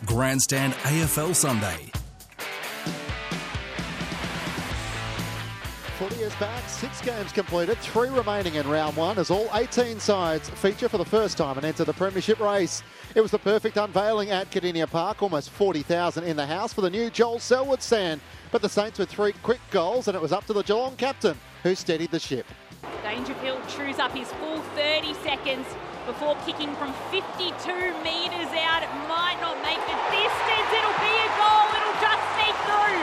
Grandstand AFL Sunday. Footy is back, 6 games completed, 3 remaining in round 1 as all 18 sides feature for the first time and enter the premiership race. It was the perfect unveiling at Kardinia Park, almost 40,000 in the house for the new Joel Selwood stand. But the Saints with 3 quick goals and it was up to the Geelong captain who steadied the ship. Dangerfield chews up his full 30 seconds before kicking from 52 metres out. It might not make the distance, it'll be a goal, it'll just sneak through.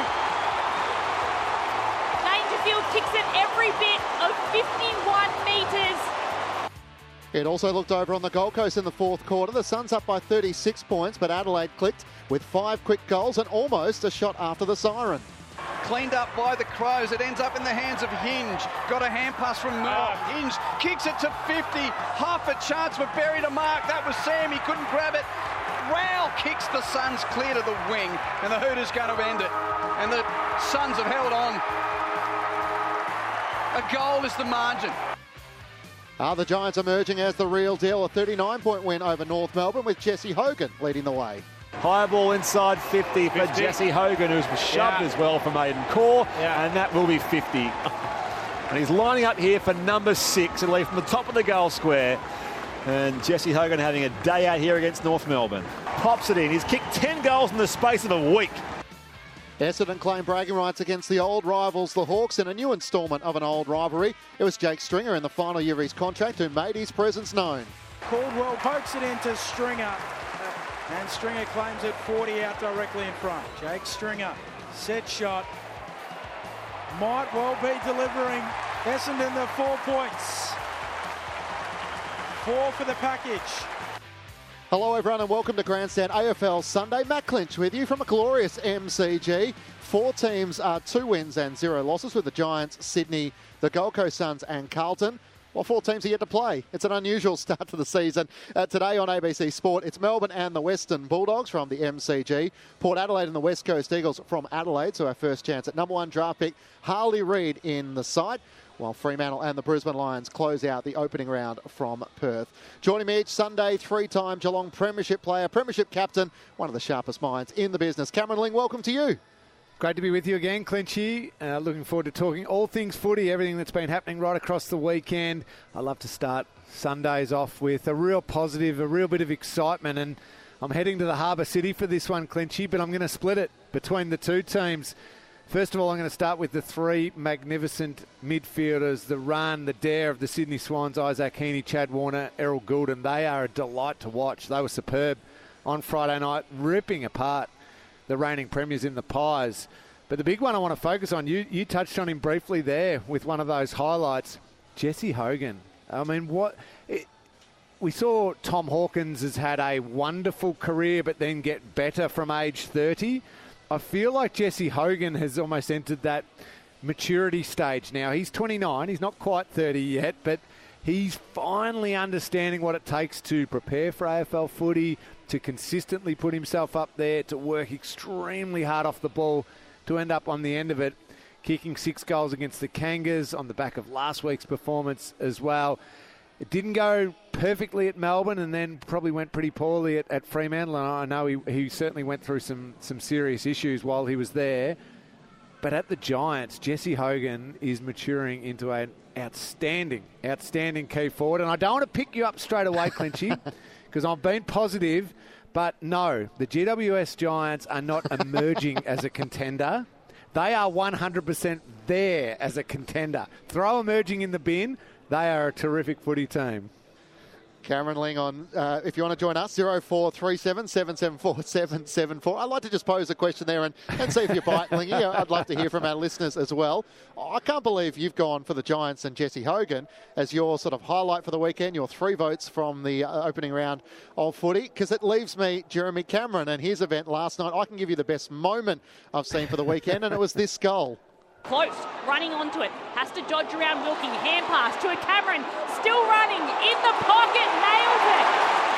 Dangerfield kicks it every bit of 51 metres. It also looked over on the Gold Coast in the fourth quarter. The Suns up by 36 points, but Adelaide clicked with 5 quick goals and almost a shot after the siren. Cleaned up by the Crows. It ends up in the hands of Hinge. Got a hand pass from Murdoch. Hinge kicks it to 50. Half a chance for Berry to mark. That was Sam. He couldn't grab it. Rowell kicks the Suns clear to the wing, and the Hooters going to end it. And the Suns have held on. A goal is the margin. The Giants emerging as the real deal. A 39-point win over North Melbourne with Jesse Hogan leading the way. High ball inside 50 for Jesse Hogan, who's shoved as well from Aidan Core, and that will be 50. And he's lining up here for number 6, and leave from the top of the goal square. And Jesse Hogan having a day out here against North Melbourne. Pops it in. He's kicked 10 goals in the space of a week. Essendon claim bragging rights against the old rivals, the Hawks, in a new instalment of an old rivalry. It was Jake Stringer in the final year of his contract who made his presence known. Caldwell pokes it into Stringer, and Stringer claims it 40 out directly in front. Jake Stringer, set shot, might well be delivering Essendon the 4 points. 4 for the package. Hello everyone and welcome to Grandstand AFL Sunday. Matt Clinch with you from a glorious MCG. 4 teams, 2 wins and 0 losses with the Giants, Sydney, the Gold Coast Suns and Carlton. Well, 4 teams are yet to play. It's an unusual start to the season. Today on ABC Sport, it's Melbourne and the Western Bulldogs from the MCG. Port Adelaide and the West Coast Eagles from Adelaide, so our first chance at number 1 draft pick, Harley Reid in the sight, while Fremantle and the Brisbane Lions close out the opening round from Perth. Joining me each Sunday, 3-time Geelong Premiership player, Premiership captain, one of the sharpest minds in the business. Cameron Ling, welcome to you. Great to be with you again, Clinchy. Looking forward to talking all things footy, everything that's been happening right across the weekend. I love to start Sundays off with a real positive, a real bit of excitement. And I'm heading to the Harbour City for this one, Clinchy, but I'm going to split it between the 2 teams. First of all, I'm going to start with the 3 magnificent midfielders, the run, the dare of the Sydney Swans, Isaac Heaney, Chad Warner, Errol Goulden. They are a delight to watch. They were superb on Friday night, ripping apart the reigning premiers in the Pies. But the big one I want to focus on, you touched on him briefly there with one of those highlights, Jesse Hogan. I mean, we saw Tom Hawkins has had a wonderful career but then get better from age 30. I feel like Jesse Hogan has almost entered that maturity stage now. He's 29, he's not quite 30 yet, but he's finally understanding what it takes to prepare for AFL footy, to consistently put himself up there, to work extremely hard off the ball, to end up on the end of it, kicking 6 goals against the Kangas on the back of last week's performance as well. It didn't go perfectly at Melbourne and then probably went pretty poorly at Fremantle. And I know he certainly went through some serious issues while he was there. But at the Giants, Jesse Hogan is maturing into an outstanding key forward. And I don't want to pick you up straight away, Clinchy, because I've been positive. But no, the GWS Giants are not emerging as a contender. They are 100% there as a contender. Throw emerging in the bin. They are a terrific footy team. Cameron Ling on, if you want to join us, 0437 774 774. I'd like to just pose a question there and see if you bite, Lingy. I'd love to hear from our listeners as well. I can't believe you've gone for the Giants and Jesse Hogan as your sort of highlight for the weekend, your 3 votes from the opening round of footy, because it leaves me Jeremy Cameron and his event last night. I can give you the best moment I've seen for the weekend, and it was this goal. Close, running onto it, has to dodge around Wilkie, hand pass to a Cameron, still running, in the pocket, nails it.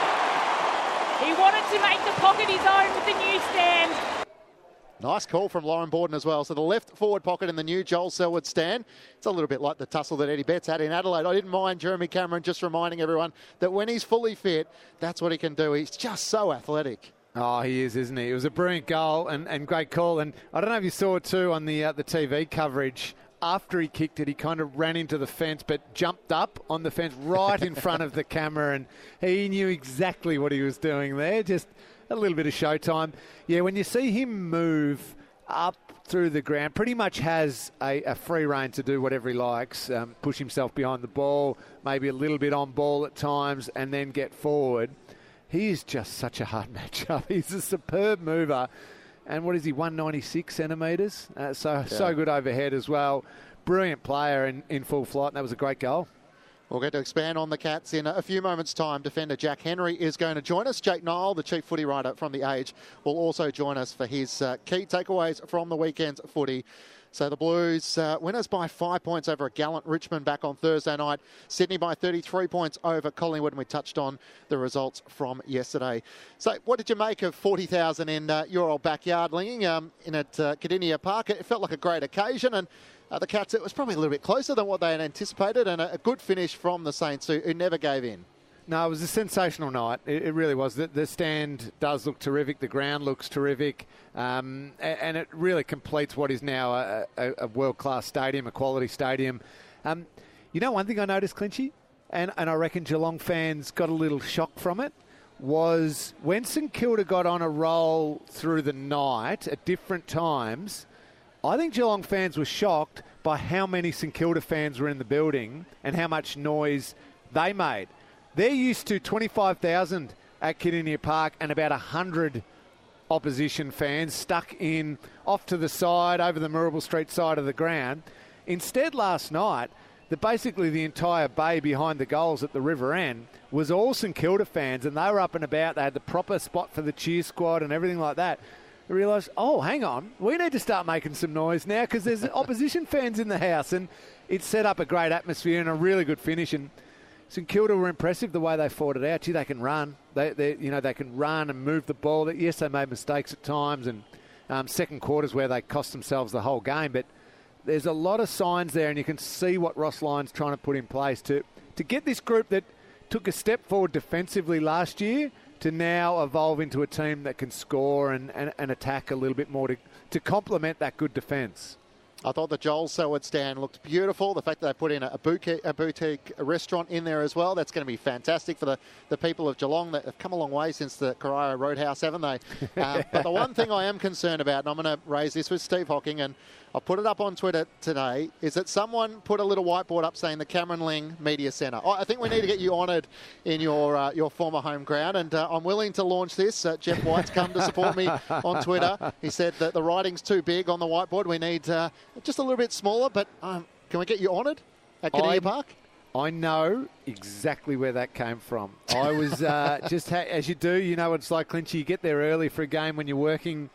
He wanted to make the pocket his own with the new stand. Nice call from Lauren Borden as well. So the left forward pocket in the new Joel Selwood stand. It's a little bit like the tussle that Eddie Betts had in Adelaide. I didn't mind Jeremy Cameron just reminding everyone that when he's fully fit, that's what he can do. He's just so athletic. Oh, he is, isn't he? It was a brilliant goal and great call. And I don't know if you saw it too on the TV coverage. After he kicked it, he kind of ran into the fence but jumped up on the fence right in front of the camera, and he knew exactly what he was doing there. Just a little bit of showtime. Yeah, when you see him move up through the ground, pretty much has a free rein to do whatever he likes, push himself behind the ball, maybe a little bit on ball at times, and then get forward. He is just such a hard matchup. He's a superb mover. And what is he, 196 centimetres? So good overhead as well. Brilliant player in full flight, and that was a great goal. We'll get to expand on the Cats in a few moments' time. Defender Jack Henry is going to join us. Jake Nile, the chief footy writer from The Age, will also join us for his key takeaways from the weekend's footy. So the Blues winners by 5 points over a gallant Richmond back on Thursday night. Sydney by 33 points over Collingwood, and we touched on the results from yesterday. So what did you make of 40,000 in your old backyard, Linging, in at Kardinia Park? It felt like a great occasion, and the Cats, it was probably a little bit closer than what they had anticipated, and a good finish from the Saints, who never gave in. No, it was a sensational night. It really was. The stand does look terrific. The ground looks terrific. And it really completes what is now a world-class stadium, a quality stadium. You know, one thing I noticed, Clinchy, and I reckon Geelong fans got a little shock from it, was when St Kilda got on a roll through the night at different times, I think Geelong fans were shocked by how many St Kilda fans were in the building and how much noise they made. They're used to 25,000 at Kardinia Park and about 100 opposition fans stuck in off to the side, over the Marrable Street side of the ground. Instead, last night, basically the entire bay behind the goals at the river end was all St Kilda fans, and they were up and about. They had the proper spot for the cheer squad and everything like that. I realised, oh, hang on, we need to start making some noise now because there's opposition fans in the house, and it set up a great atmosphere and a really good finish. And St Kilda were impressive the way they fought it out. Gee, they can run. They can run and move the ball. Yes, they made mistakes at times, and second quarters where they cost themselves the whole game. But there's a lot of signs there, and you can see what Ross Lyon's trying to put in place to get this group that took a step forward defensively last year to now evolve into a team that can score and attack a little bit more to complement that good defence. I thought the Joel Selwood stand looked beautiful. The fact that they put in a boutique restaurant in there as well, that's going to be fantastic for the people of Geelong. That have come a long way since the Corio Roadhouse, haven't they? But the one thing I am concerned about, and I'm going to raise this with Steve Hocking, and I'll put it up on Twitter today, is that someone put a little whiteboard up saying the Cameron Ling Media Centre. I think we need to get you honoured in your former home ground, and I'm willing to launch this. Jeff White's come to support me on Twitter. He said that the writing's too big on the whiteboard. We need just a little bit smaller, but can we get you honoured at Kardinia Park? I know exactly where that came from. I was as you do, you know what it's like, Clinchy. You get there early for a game when you're working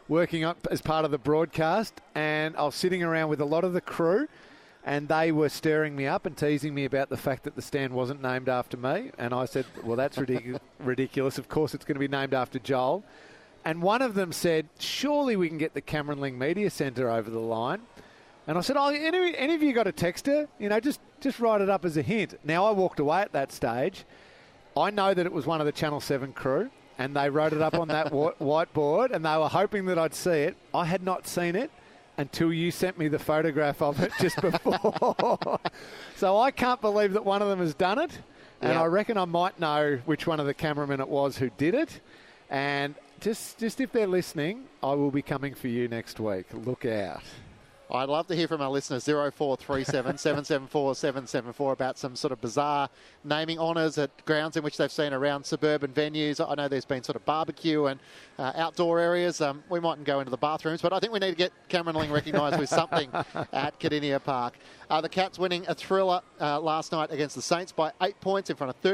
up as part of the broadcast, and I was sitting around with a lot of the crew, and they were stirring me up and teasing me about the fact that the stand wasn't named after me, and I said, well, that's ridiculous. Of course it's going to be named after Joel. And one of them said, surely we can get the Cameron Ling Media Centre over the line. And I said, oh, any of you got a texter? You know, just write it up as a hint. Now, I walked away at that stage. I know that it was one of the Channel 7 crew, and they wrote it up on that whiteboard, and they were hoping that I'd see it. I had not seen it until you sent me the photograph of it just before. So I can't believe that one of them has done it, and I reckon I might know which one of the cameramen it was who did it. And just if they're listening, I will be coming for you next week. Look out. I'd love to hear from our listeners, 0437 774 774, about some sort of bizarre naming honours at grounds in which they've seen around suburban venues. I know there's been sort of barbecue and outdoor areas. We mightn't go into the bathrooms, but I think we need to get Cameron Ling recognised with something at Kardinia Park. The Cats winning a thriller last night against the Saints by 8 points in front of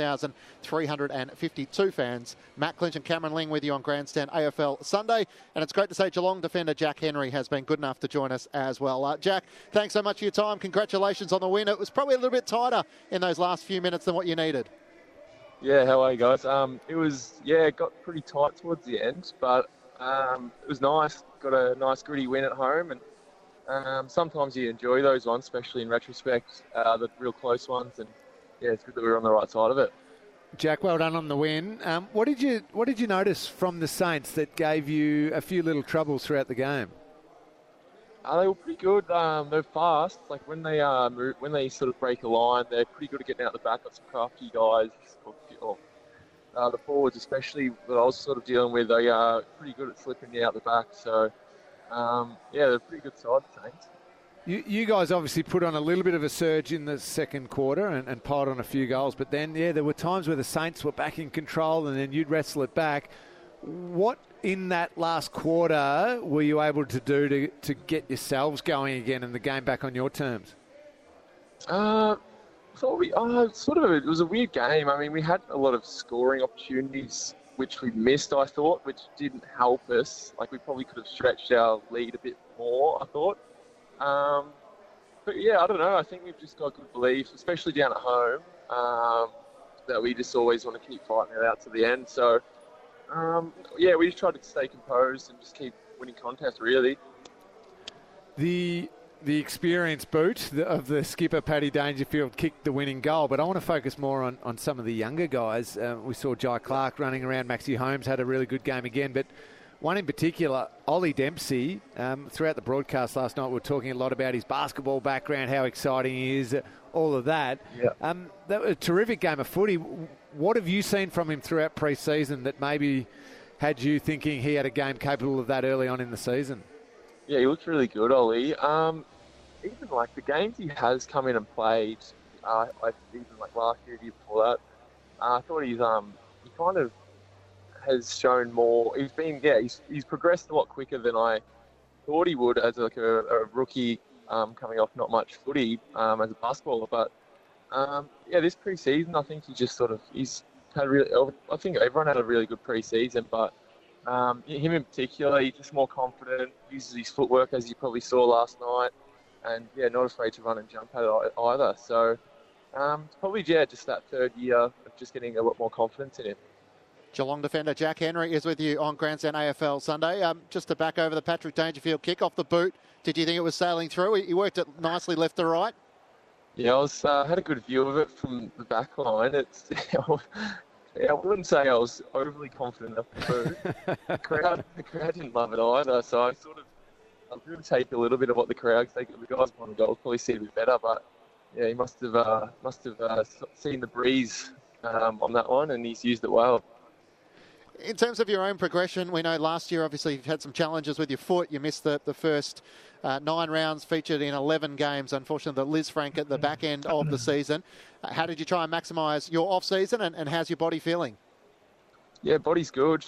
39,352 fans. Matt Clinch and Cameron Ling with you on Grandstand AFL Sunday. And it's great to say Geelong defender Jack Henry has been good enough to join us as well. Jack, thanks so much for your time. Congratulations on the win. It was probably a little bit tighter in those last few minutes than what you needed. Yeah, how are you guys? It got pretty tight towards the end, but it was nice. Got a nice gritty win at home, and sometimes you enjoy those ones, especially in retrospect, the real close ones, and yeah, it's good that we were on the right side of it. Jack, well done on the win. What did you notice from the Saints that gave you a few little troubles throughout the game? They were pretty good. They're fast. Like when they sort of break a line, they're pretty good at getting out the back. Got some crafty guys. The forwards, especially that I was sort of dealing with, they are pretty good at slipping you out the back. So, they're a pretty good side, the Saints. You guys obviously put on a little bit of a surge in the second quarter and piled on a few goals, but then, there were times where the Saints were back in control and then you'd wrestle it back. What in that last quarter were you able to do to get yourselves going again and the game back on your terms? It was a weird game. I mean, we had a lot of scoring opportunities which we missed, I thought, which didn't help us. Like, we probably could have stretched our lead a bit more, I thought. But I don't know. I think we've just got good belief, especially down at home, that we just always want to keep fighting it out to the end. So, we just tried to stay composed and just keep winning contests, really. The experienced boot of the skipper, Paddy Dangerfield, kicked the winning goal, but I want to focus more on some of the younger guys. We saw Jai Clark running around. Maxie Holmes had a really good game again, but one in particular, Ollie Dempsey, throughout the broadcast last night, we were talking a lot about his basketball background, how exciting he is, all of that. Yeah. That was a terrific game of footy. What have you seen from him throughout pre-season that maybe had you thinking he had a game capable of that early on in the season? Yeah, he looked really good, Ollie. Even like the games he has come in and played, even like last year, the year before that, I thought he kind of has shown more. He's progressed a lot quicker than I thought he would as like a rookie coming off not much footy as a basketballer. But this pre-season, I think he's had I think everyone had a really good pre-season, but him in particular, he's just more confident, uses his footwork as you probably saw last night, and not afraid to run and jump at it either. So it's probably just that third year of just getting a lot more confidence in him. Geelong defender Jack Henry is with you on Grandstand AFL Sunday. Just to back over the Patrick Dangerfield kick off the boot, did you think it was sailing through? He worked it nicely left to right? Yeah, I had a good view of it from the back line. I wouldn't say I was overly confident of the boot. The crowd didn't love it either, so I was going to take a little bit of what the crowd think. The guys on the goal probably see it a bit better, but he must have seen the breeze on that one, and he's used it well. In terms of your own progression, we know last year, obviously, you've had some challenges with your foot. You missed the first 9 rounds, featured in 11 games, unfortunately, the Liz Frank at the back end of the season. How did you try and maximise your off-season, and how's your body feeling? Yeah, body's good.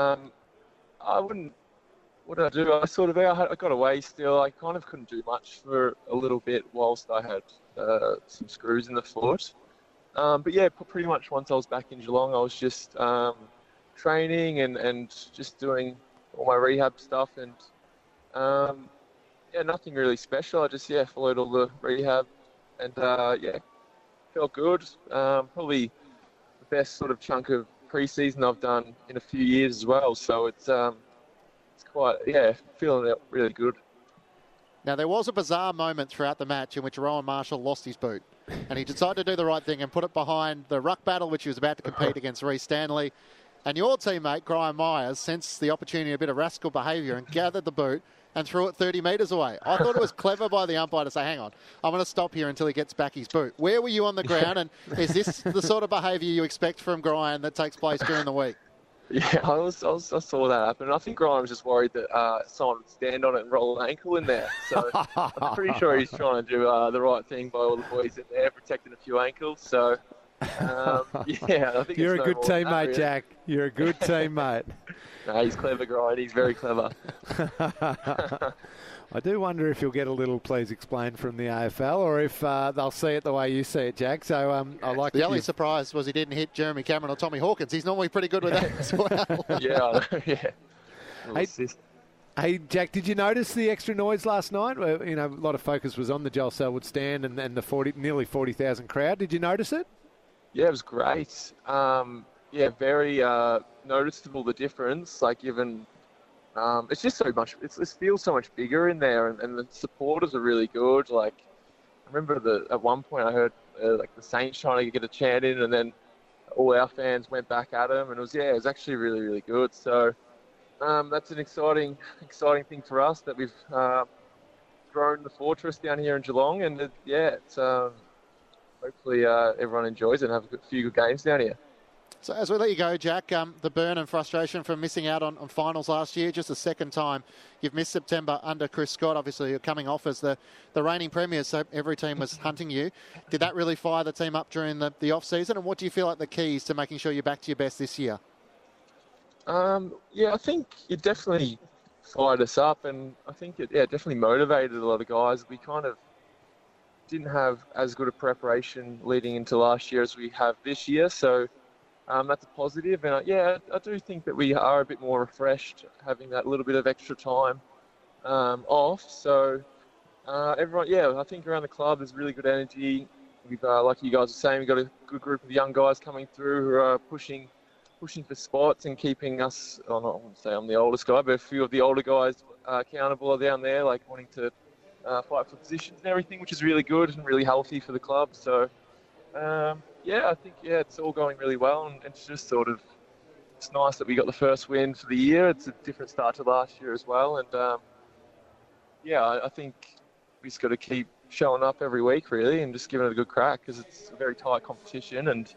What did I do? I got away still. I kind of couldn't do much for a little bit whilst I had some screws in the foot. But pretty much once I was back in Geelong, I was just training and just doing all my rehab stuff, and nothing really special. I just followed all the rehab, and felt good. Probably the best sort of chunk of pre-season I've done in a few years as well. So it's quite feeling it really good. Now, there was a bizarre moment throughout the match in which Rowan Marshall lost his boot, and he decided to do the right thing and put it behind the ruck battle, which he was about to compete against Reece Stanley. And your teammate, Graham Myers, sensed the opportunity, a bit of rascal behaviour, and gathered the boot and threw it 30 metres away. I thought it was clever by the umpire to say, hang on, I'm going to stop here until he gets back his boot. Where were you on the ground, and is this the sort of behaviour you expect from Graham that takes place during the week? Yeah, I saw that happen. And I think Graham was just worried that someone would stand on it and roll an ankle in there. So I'm pretty sure he's trying to do the right thing by all the boys in there, protecting a few ankles. So, I think you're a good teammate, really. Jack. You're a good teammate. No, he's clever, Graham. He's very clever. I do wonder if you'll get a little please explain from the AFL, or if they'll see it the way you see it, Jack. So I like the only surprise was he didn't hit Jeremy Cameron or Tommy Hawkins. He's normally pretty good with that as well. Hey, Jack, did you notice the extra noise last night? Where, a lot of focus was on the Joel Selwood stand and the nearly 40,000 crowd. Did you notice it? Yeah, it was great. Very noticeable, the difference. Like, even it's just so much. It feels so much bigger in there, and the supporters are really good. Like, I remember at one point I heard the Saints trying to get a chant in, and then all our fans went back at them, and it was actually really, really good. So that's an exciting thing for us that we've grown the fortress down here in Geelong, and it's hopefully everyone enjoys it and have a few good games down here. So as we let you go, Jack, the burn and frustration from missing out on finals last year, just the second time you've missed September under Chris Scott. Obviously, you're coming off as the reigning premiers, so every team was hunting you. Did that really fire the team up during the off-season? And what do you feel like the keys to making sure you're back to your best this year? I think it definitely fired us up, and I think it definitely motivated a lot of guys. We kind of didn't have as good a preparation leading into last year as we have this year, so that's a positive. And I do think that we are a bit more refreshed, having that little bit of extra time off. So everyone, I think around the club there's really good energy. We've, like you guys are saying, we've got a good group of young guys coming through who are pushing for spots and keeping us, I wouldn't say I'm the oldest guy, but a few of the older guys accountable are down there, like wanting to fight for positions and everything, which is really good and really healthy for the club. So I think it's all going really well, and it's just it's nice that we got the first win for the year. It's a different start to last year as well, and I think we just got to keep showing up every week really, and just giving it a good crack, because it's a very tight competition, and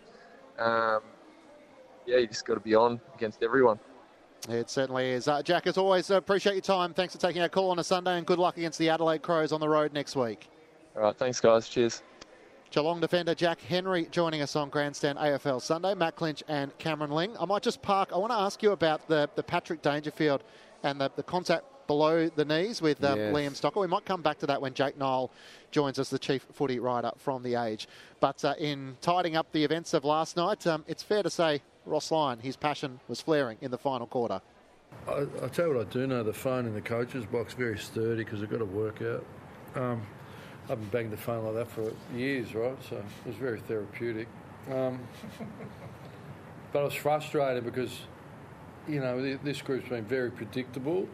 you just got to be on against everyone. It certainly is. Jack, as always, appreciate your time. Thanks for taking our call on a Sunday, and good luck against the Adelaide Crows on the road next week. All right, thanks guys. Cheers. Geelong defender Jack Henry joining us on Grandstand AFL Sunday. Matt Clinch and Cameron Ling. I might just park. I want to ask you about the Patrick Dangerfield and the contact below the knees with Liam Stocker. We might come back to that when Jake Nile joins us, the chief footy writer from The Age. But in tidying up the events of last night, it's fair to say Ross Lyon, his passion was flaring in the final quarter. I'll tell you what I do know, the phone in the coach's box very sturdy, because I've got to work out. I've been banging the phone like that for years, right? So it was very therapeutic. But I was frustrated because, this group's been very predictable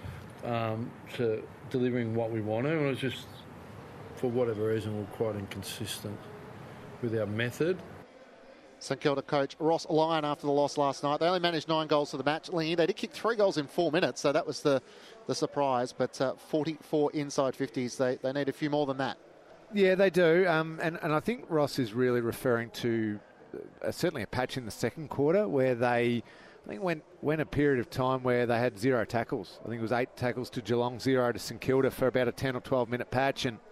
to delivering what we want to, and it was just, for whatever reason, we're quite inconsistent with our method. St Kilda coach Ross Lyon after the loss last night. They only managed 9 goals for the match. They did kick 3 goals in 4 minutes, so that was the surprise. But 44 inside 50s, they need a few more than that. Yeah, they do. And I think Ross is really referring to certainly a patch in the second quarter where they, I think, went a period of time where they had 0 tackles. I think it was 8 tackles to Geelong, 0 to St Kilda for about a 10 or 12 minute patch. And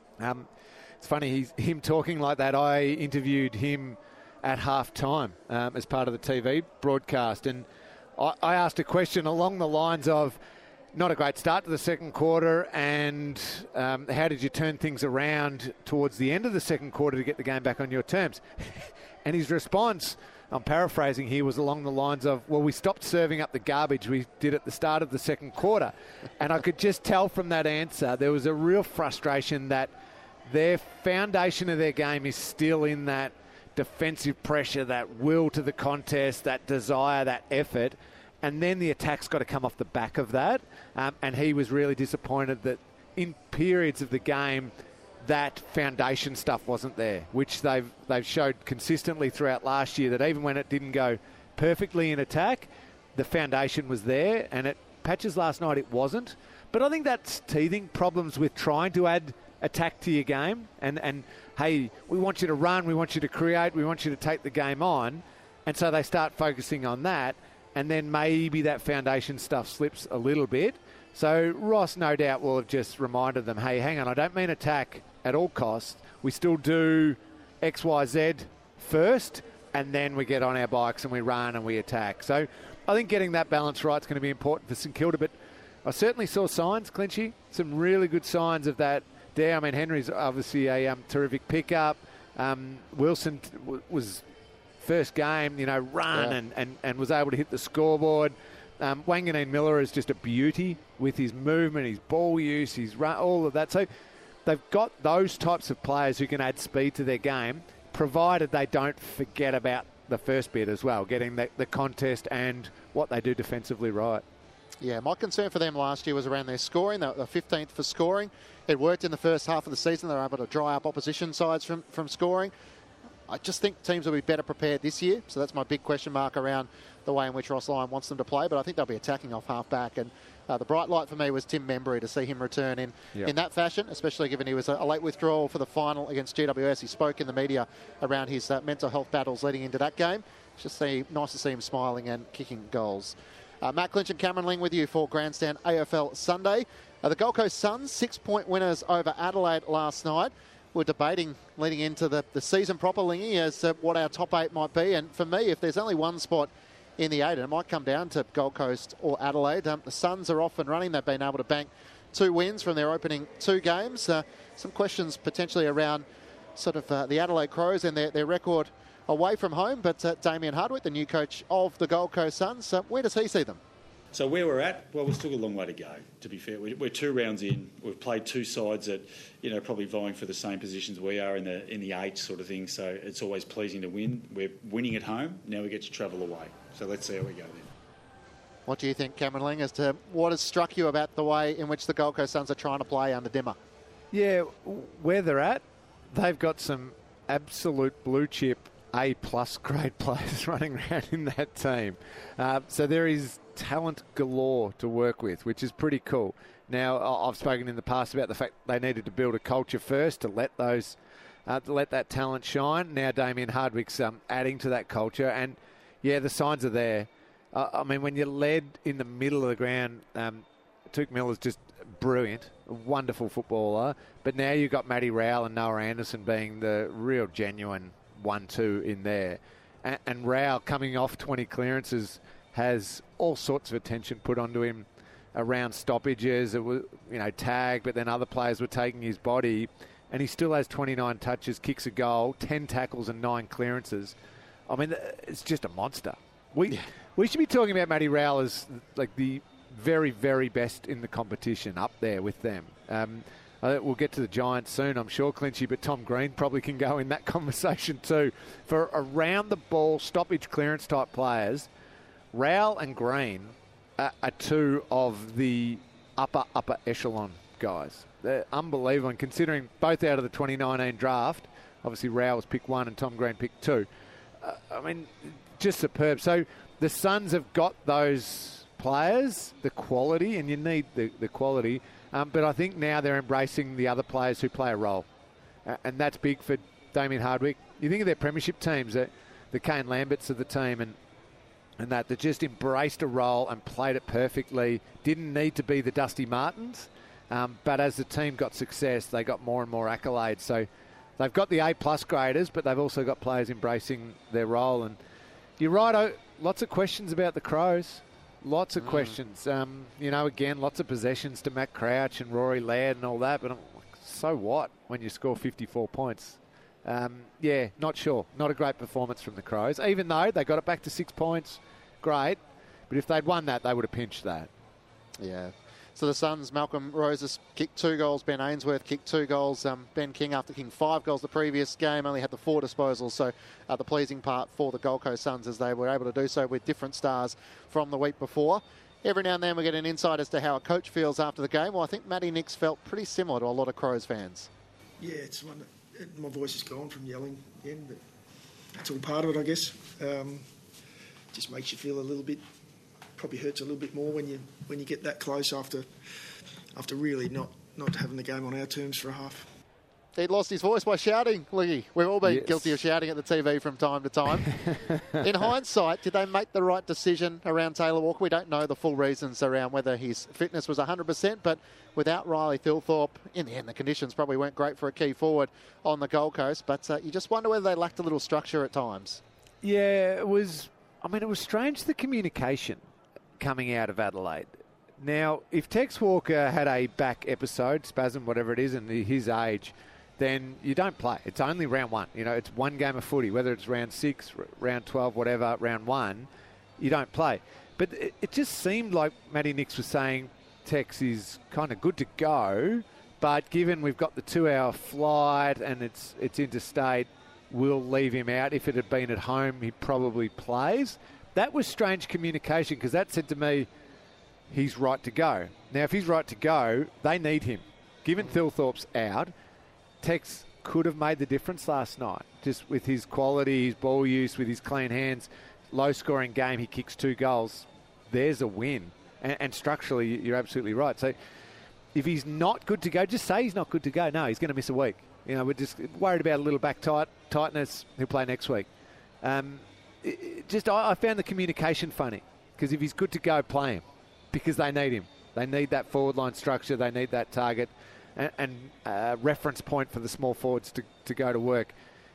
it's funny, him talking like that. I interviewed him at half-time as part of the TV broadcast. And I asked a question along the lines of, not a great start to the second quarter, and how did you turn things around towards the end of the second quarter to get the game back on your terms? And his response, I'm paraphrasing here, was along the lines of, well, we stopped serving up the garbage we did at the start of the second quarter. And I could just tell from that answer there was a real frustration that their foundation of their game is still in that defensive pressure, that will to the contest, that desire, that effort, and then the attack's got to come off the back of that. And he was really disappointed that in periods of the game that foundation stuff wasn't there, which they've showed consistently throughout last year, that even when it didn't go perfectly in attack, the foundation was there, and at patches last night it wasn't. But I think that's teething problems with trying to add attack to your game, and hey, we want you to run, we want you to create, we want you to take the game on, and so they start focusing on that, and then maybe that foundation stuff slips a little bit. So Ross no doubt will have just reminded them, hey, hang on, I don't mean attack at all costs, we still do X, Y, Z first, and then we get on our bikes and we run and we attack. So I think getting that balance right is going to be important for St Kilda, but I certainly saw signs, Clinchy, some really good signs of that there. I mean, Henry's obviously a terrific pickup. Wilson was first game, run and was able to hit the scoreboard. Wanganeen Miller is just a beauty with his movement, his ball use, his run, all of that. So they've got those types of players who can add speed to their game, provided they don't forget about the first bit as well, getting the contest and what they do defensively right. Yeah, my concern for them last year was around their scoring. They were 15th for scoring. It worked in the first half of the season. They were able to dry up opposition sides from scoring. I just think teams will be better prepared this year. So that's my big question mark around the way in which Ross Lyon wants them to play. But I think they'll be attacking off half-back. And the bright light for me was Tim Membry, to see him return in that fashion, especially given he was a late withdrawal for the final against GWS. He spoke in the media around his mental health battles leading into that game. It's just nice to see him smiling and kicking goals. Matt Clinch and Cameron Ling with you for Grandstand AFL Sunday. The Gold Coast Suns, 6-point winners over Adelaide last night. We're debating leading into the season proper, Lingy, as to what our top 8 might be. And for me, if there's only one spot in the 8, and it might come down to Gold Coast or Adelaide. The Suns are off and running. They've been able to bank 2 wins from their opening 2 games. Some questions potentially around sort of the Adelaide Crows and their record away from home. But Damien Hardwick, the new coach of the Gold Coast Suns, where does he see them? So where we're at, well, we've still got a long way to go, to be fair. We're 2 rounds in. We've played 2 sides that, probably vying for the same positions we are in the 8 sort of thing. So it's always pleasing to win. We're winning at home. Now we get to travel away. So let's see how we go then. What do you think, Cameron Ling, as to what has struck you about the way in which the Gold Coast Suns are trying to play under Dimmer? Yeah, where they're at, they've got some absolute blue chip A-plus grade players running around in that team. So there is talent galore to work with, which is pretty cool. Now, I've spoken in the past about the fact they needed to build a culture first to let that talent shine. Now Damien Hardwick's adding to that culture, and yeah, the signs are there. I mean, when you're led in the middle of the ground, Tuke Miller's just brilliant, a wonderful footballer. But now you've got Matty Rowell and Noah Anderson being the real genuine 1-2 in there. And Rowell, coming off 20 clearances, has all sorts of attention put onto him around stoppages. It was, tag, but then other players were taking his body. And he still has 29 touches, kicks a goal, 10 tackles and 9 clearances. I mean, it's just a monster. We should be talking about Matty Rowell as like the very, very best in the competition, up there with them. We'll get to the Giants soon, I'm sure, Clinchy, but Tom Green probably can go in that conversation too. For around-the-ball, stoppage clearance type players, Rowell and Green are 2 of the upper echelon guys. They're unbelievable, and considering both out of the 2019 draft, obviously Rowell was pick 1 and Tom Green picked 2. I mean, just superb. So the Suns have got those players, the quality, and you need the quality. But I think now they're embracing the other players who play a role. And that's big for Damien Hardwick. You think of their premiership teams, the Kane Lamberts of the team, and that just embraced a role and played it perfectly. Didn't need to be the Dusty Martins. But as the team got success, they got more and more accolades. So they've got the A-plus graders, but they've also got players embracing their role. And you're right, lots of questions about the Crows. Lots of questions. Again, lots of possessions to Matt Crouch and Rory Laird and all that. But so what when you score 54 points? Not sure. Not a great performance from the Crows. Even though they got it back to 6 points, great. But if they'd won that, they would have pinched that. Yeah. So the Suns, Malcolm Roses kicked 2 goals. Ben Ainsworth kicked 2 goals. Ben King, after kicking 5 goals the previous game, only had the 4 disposals. So the pleasing part for the Gold Coast Suns is they were able to do so with different stars from the week before. Every now and then we get an insight as to how a coach feels after the game. Well, I think Matty Nicks felt pretty similar to a lot of Crows fans. Yeah, it's one that, my voice is gone from yelling again, but that's all part of it, I guess. Just makes you feel a little bit. Probably hurts a little bit more when you get that close after really not having the game on our terms for a half. He'd lost his voice by shouting, Liggy. We've all been guilty of shouting at the TV from time to time. In hindsight, did they make the right decision around Taylor Walker? We don't know the full reasons around whether his fitness was 100%, but without Riley Thilthorpe, in the end, the conditions probably weren't great for a key forward on the Gold Coast, but you just wonder whether they lacked a little structure at times. Yeah, it was strange, the communication coming out of Adelaide. Now, if Tex Walker had a back episode, spasm, whatever it is, and his age, then you don't play. It's only round 1. It's one game of footy, whether it's round 6, round 12, whatever, round 1, you don't play. But it just seemed like Matty Nicks was saying Tex is kind of good to go, but given we've got the 2-hour flight and it's interstate, we'll leave him out. If it had been at home, he probably plays. That was strange communication, because that said to me, he's right to go. Now, if he's right to go, they need him. Given Thilthorpe's out, Tex could have made the difference last night. Just with his quality, his ball use, with his clean hands, low-scoring game, he kicks 2 goals. There's a win. And structurally, you're absolutely right. So if he's not good to go, just say he's not good to go. No, he's going to miss a week. You know, we're just worried about a little back tightness. He'll play next week. I found the communication funny, because if he's good to go, play him, because they need him. They need that forward line structure. They need that target and reference point for the small forwards to go to work.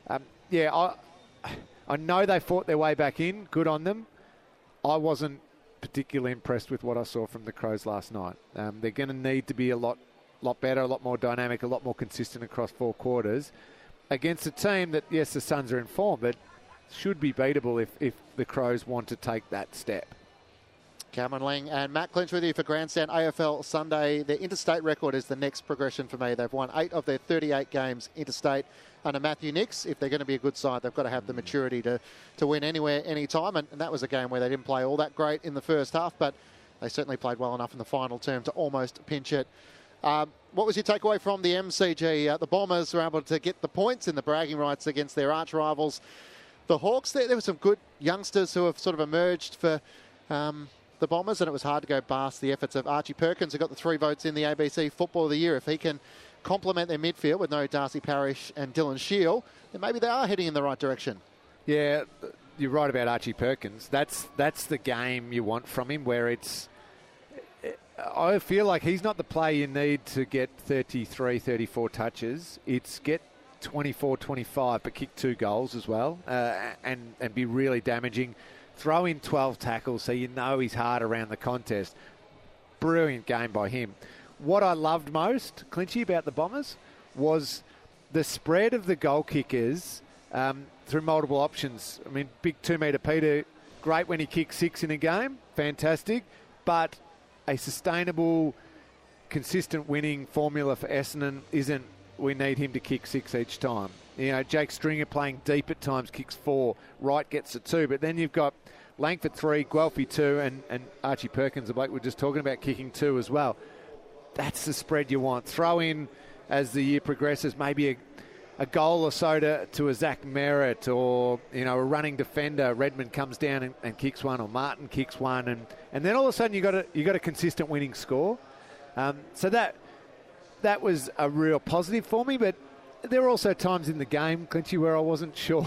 I know they fought their way back in. Good on them. I wasn't particularly impressed with what I saw from the Crows last night. They're going to need to be a lot better, a lot more dynamic, a lot more consistent across 4 quarters against a team that, yes, the Suns are in form, but should be beatable if the Crows want to take that step. Cameron Ling and Matt Clinch with you for Grandstand AFL Sunday. Their interstate record is the next progression for me. They've won 8 of their 38 games interstate under Matthew Nicks. If they're going to be a good side, they've got to have the maturity to win anywhere, anytime. And that was a game where they didn't play all that great in the first half, but they certainly played well enough in the final term to almost pinch it. What was your takeaway from the MCG? The Bombers were able to get the points in the bragging rights against their arch rivals, the Hawks. There were some good youngsters who have sort of emerged for the Bombers, and it was hard to go past the efforts of Archie Perkins, who got the 3 votes in the ABC Football of the Year. If he can complement their midfield with no Darcy Parish and Dylan Shield, then maybe they are heading in the right direction. Yeah, you're right about Archie Perkins. That's the game you want from him, where I feel like he's not the player you need to get 33, 34 touches. It's get 24, 25, but kick 2 goals as well, and be really damaging. Throw in 12 tackles so you know he's hard around the contest. Brilliant game by him. What I loved most, Clinchy, about the Bombers was the spread of the goal kickers through multiple options. I mean, big 2-metre Peter, great when he kicks 6 in a game, fantastic, but a sustainable, consistent winning formula for Essendon isn't we need him to kick 6 each time. You know, Jake Stringer playing deep at times, kicks 4, Wright gets a 2, but then you've got Langford 3, Guelphy 2, and Archie Perkins, the bloke we're just talking about, kicking 2 as well. That's the spread you want. Throw in, as the year progresses, maybe a goal or so to a Zach Merritt, or, you know, a running defender. Redmond comes down and kicks 1, or Martin kicks 1, and then all of a sudden you got a consistent winning score. So that was a real positive for me, but there were also times in the game, Clinchy, where I wasn't sure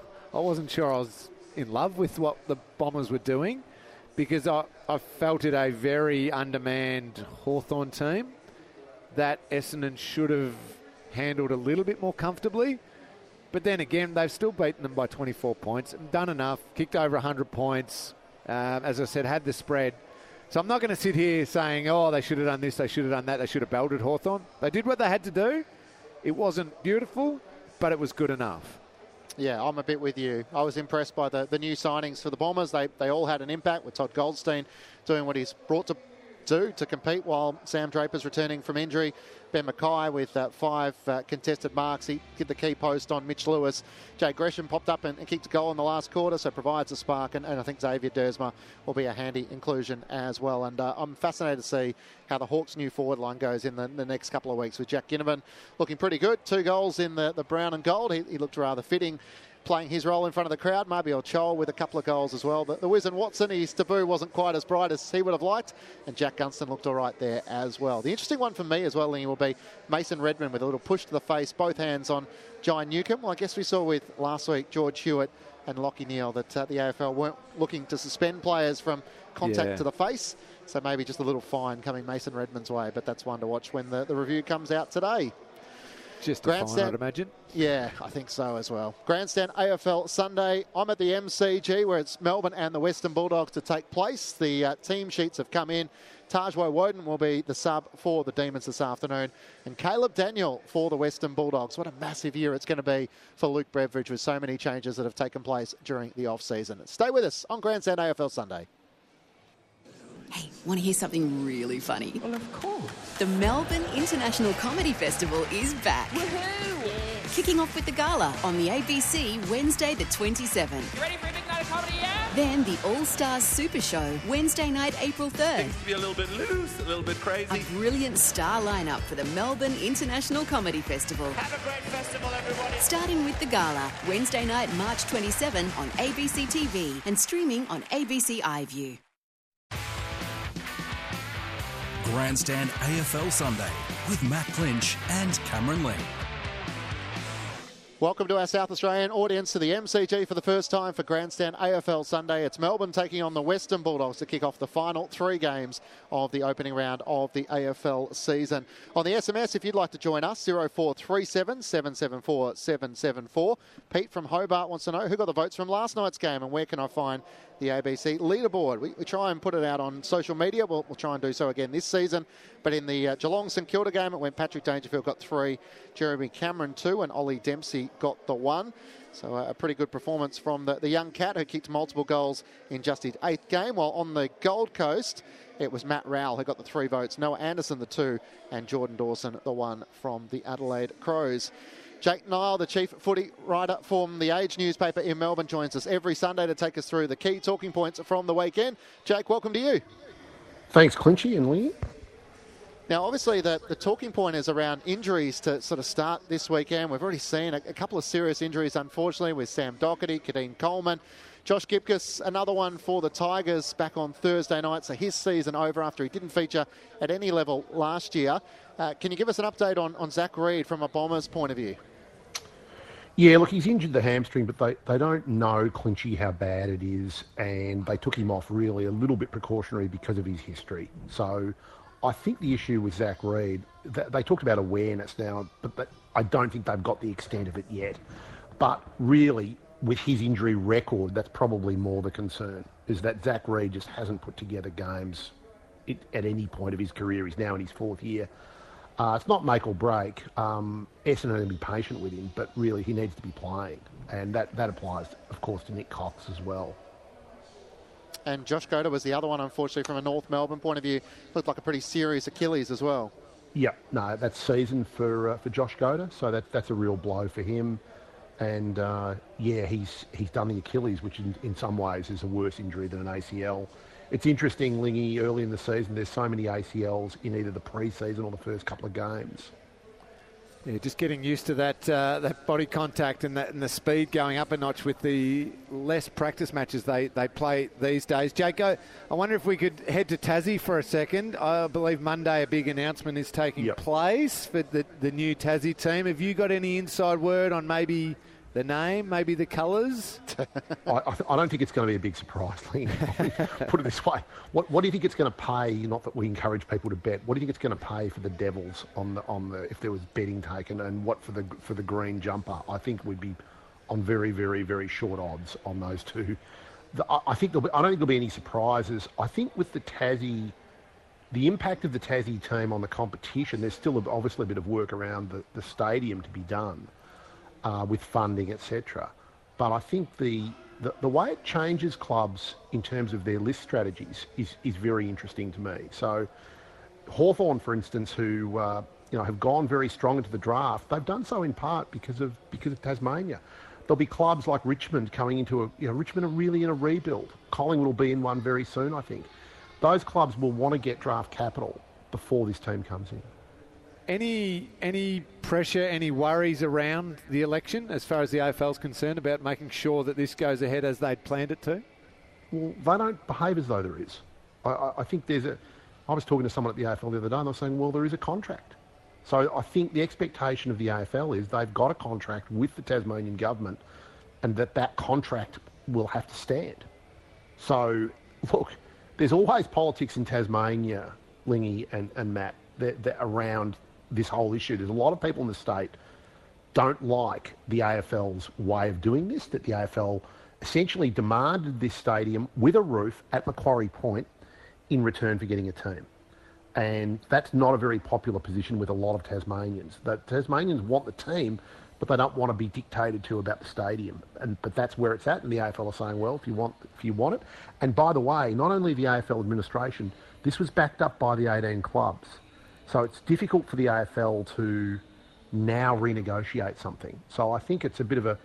I was in love with what the Bombers were doing, because I felt it a very undermanned Hawthorn team that Essendon should have handled a little bit more comfortably. But then again, they've still beaten them by 24 points and done enough, kicked over 100 points, as I said, had the spread. So I'm not going to sit here saying, oh, they should have done this, they should have done that, they should have belted Hawthorn. They did what they had to do. It wasn't beautiful, but it was good enough. Yeah, I'm a bit with you. I was impressed by the new signings for the Bombers. They all had an impact, with Todd Goldstein doing what he's brought to do to compete, while Sam Draper's returning from injury. Ben Mackay with 5 contested marks. He did the key post on Mitch Lewis. Jay Gresham popped up and kicked a goal in the last quarter, so provides a spark. And I think Xavier Dersma will be a handy inclusion as well. And I'm fascinated to see how the Hawks' new forward line goes in the next couple of weeks, with Jack Ginnivan looking pretty good. 2 goals in the brown and gold. He looked rather fitting, playing his role in front of the crowd. Mabior Chol with a couple of goals as well. The Wiz and Watson, his debut wasn't quite as bright as he would have liked, and Jack Gunston looked all right there as well. The interesting one for me as well, Lingy, will be Mason Redmond with a little push to the face, both hands on Jai Newcomb. Well, I guess we saw with last week George Hewitt and Lachie Neale that the AFL weren't looking to suspend players from contact to the face, so maybe just a little fine coming Mason Redmond's way, but that's one to watch when the review comes out today. Just a fine, I'd imagine. Yeah, I think so as well. Grandstand AFL Sunday. I'm at the MCG, where it's Melbourne and the Western Bulldogs to take place. The team sheets have come in. Tajwo Woden will be the sub for the Demons this afternoon, and Caleb Daniel for the Western Bulldogs. What a massive year it's going to be for Luke Beveridge, with so many changes that have taken place during the off-season. Stay with us on Grandstand AFL Sunday. Hey, want to hear something really funny? Well, of course. The Melbourne International Comedy Festival is back. Woohoo! Kicking off with the gala on the ABC Wednesday the 27th. You ready for a big night of comedy, yeah? Then the All-Stars Super Show, Wednesday night, April 3rd. Things to be a little bit loose, a little bit crazy. A brilliant star lineup for the Melbourne International Comedy Festival. Have a great festival, everybody. Starting with the gala, Wednesday night, March 27 on ABC TV and streaming on ABC iView. Grandstand AFL Sunday with Matt Clinch and Cameron Lee. Welcome to our South Australian audience to the MCG for the first time for Grandstand AFL Sunday. It's Melbourne taking on the Western Bulldogs to kick off the final 3 games of the opening round of the AFL season. On the SMS, if you'd like to join us, 0437 774 774. Pete from Hobart wants to know who got the votes from last night's game and where can I find the ABC leaderboard. We try and put it out on social media. We'll try and do so again this season. But in the Geelong St Kilda game, it went Patrick Dangerfield got 3, Jeremy Cameron 2, and Ollie Dempsey got the 1. So a pretty good performance from the young cat who kicked multiple goals in just his 8th game. While on the Gold Coast, it was Matt Rowell who got the 3 votes, Noah Anderson the 2, and Jordan Dawson the 1 from the Adelaide Crows. Jake Nile, the chief footy writer from the Age newspaper in Melbourne, joins us every Sunday to take us through the key talking points from the weekend. Jake, welcome to you. Thanks, Clinchy and Lee. Now, obviously, the talking point is around injuries to sort of start this weekend. We've already seen a couple of serious injuries, unfortunately, with Sam Doherty, Kadeen Coleman. Josh Gibcus, another one for the Tigers back on Thursday night. So his season over after he didn't feature at any level last year. Can you give us an update on Zach Reid from a Bombers point of view? Yeah, look, he's injured the hamstring, but they don't know, Clinchy, how bad it is, and they took him off really a little bit precautionary because of his history. So I think the issue with Zach Reid, they talked about awareness now, but I don't think they've got the extent of it yet. But really, with his injury record, that's probably more the concern, is that Zach Reid just hasn't put together games at any point of his career. He's now in his 4th year. It's not make or break. Essendon are going to be patient with him, but really he needs to be playing. And that applies, of course, to Nick Cox as well. And Josh Goda was the other one, unfortunately, from a North Melbourne point of view. Looked like a pretty serious Achilles as well. Yeah, no, that's season for Josh Goda, so that's a real blow for him. And, he's done the Achilles, which in some ways is a worse injury than an ACL. It's interesting, Lingy, early in the season, there's so many ACLs in either the pre-season or the first couple of games. Yeah, just getting used to that body contact and the speed going up a notch with the less practice matches they play these days. Jake, I wonder if we could head to Tassie for a second. I believe Monday a big announcement is taking place for the new Tassie team. Have you got any inside word on maybe the name, maybe the colours? I don't think it's going to be a big surprise, Lee. Put it this way. What do you think it's going to pay, not that we encourage people to bet, what do you think it's going to pay for the Devils on the if there was betting taken, and what for the green jumper? I think we'd be on very, very, very short odds on those two. I don't think there'll be any surprises. I think with the Tassie, the impact of the Tassie team on the competition, there's still obviously a bit of work around the stadium to be done. With funding, etc. But I think the way it changes clubs in terms of their list strategies is very interesting to me. So Hawthorn, for instance, who have gone very strong into the draft, they've done so in part because of Tasmania. There'll be clubs like Richmond coming into Richmond are really in a rebuild. Collingwood will be in one very soon, I think. Those clubs will want to get draft capital before this team comes in. Any pressure, any worries around the election as far as the AFL is concerned about making sure that this goes ahead as they'd planned it to? Well, they don't behave as though there is. I think I was talking to someone at the AFL the other day and they were saying, well, there is a contract. So I think the expectation of the AFL is they've got a contract with the Tasmanian government and that contract will have to stand. So, look, there's always politics in Tasmania, Lingy and Matt, that around this whole issue. There's a lot of people in the state don't like the AFL's way of doing this, that the AFL essentially demanded this stadium with a roof at Macquarie Point in return for getting a team. And that's not a very popular position with a lot of Tasmanians. The Tasmanians want the team, but they don't want to be dictated to about the stadium. But that's where it's at, and the AFL are saying, well, if you want it. And by the way, not only the AFL administration, this was backed up by the 18 clubs. So it's difficult for the AFL to now renegotiate something. So I think it's a bit of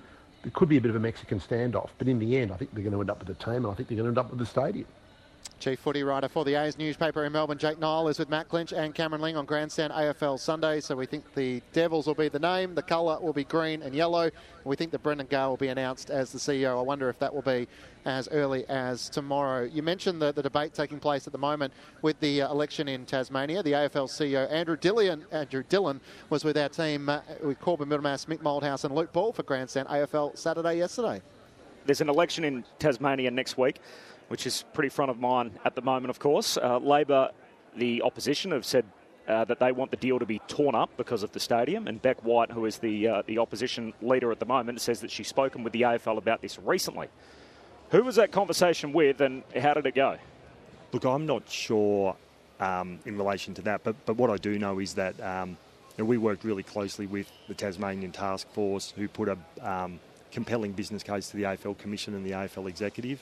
it could be a bit of a Mexican standoff. But in the end, I think they're going to end up with the team, and I think they're going to end up with the stadium. Chief footy writer for the A's newspaper in Melbourne, Jake Niall, is with Matt Clinch and Cameron Ling on Grandstand AFL Sunday. So we think the Devils will be the name, the colour will be green and yellow, and we think that Brendan Gale will be announced as the CEO. I wonder if that will be as early as tomorrow. You mentioned the debate taking place at the moment with the election in Tasmania. The AFL CEO, Andrew Dillon, was with our team with Corbin Middlemass, Mick Moldhouse and Luke Ball for Grandstand AFL Saturday yesterday. There's an election in Tasmania next week, which is pretty front of mind at the moment, of course. Labor, the opposition, have said that they want the deal to be torn up because of the stadium. And Beck White, who is the opposition leader at the moment, says that she's spoken with the AFL about this recently. Who was that conversation with and how did it go? Look, I'm not sure in relation to that, but what I do know is that we worked really closely with the Tasmanian Task Force, who put a compelling business case to the AFL Commission and the AFL Executive.